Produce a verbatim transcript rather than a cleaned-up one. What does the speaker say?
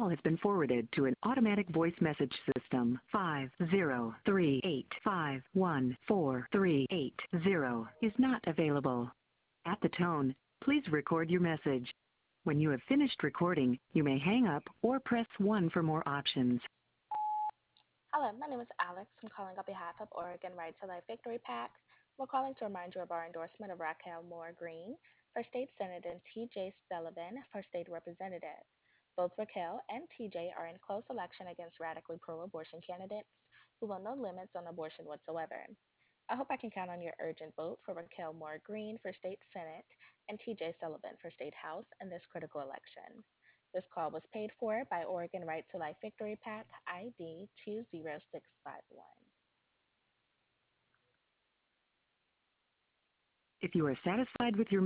call has been forwarded to an automatic voice message system. five zero three eight five one four three eight zero is not available. At the tone, please record your message. When you have finished recording, you may hang up or press one for more options. Hello, my name is Alex. I'm calling on behalf of Oregon Right to Life Victory PAC. We're calling to remind you of our endorsement of Raquel Moore Green for State Senate and T J Sullivan for State Representative. Both Raquel and T J are in close election against radically pro-abortion candidates who will no limits on abortion whatsoever. I hope I can count on your urgent vote for Raquel Moore Green for State Senate and T J Sullivan for State House in this critical election. This call was paid for by Oregon Right to Life Victory PAC I D two zero six five one. If you are satisfied with your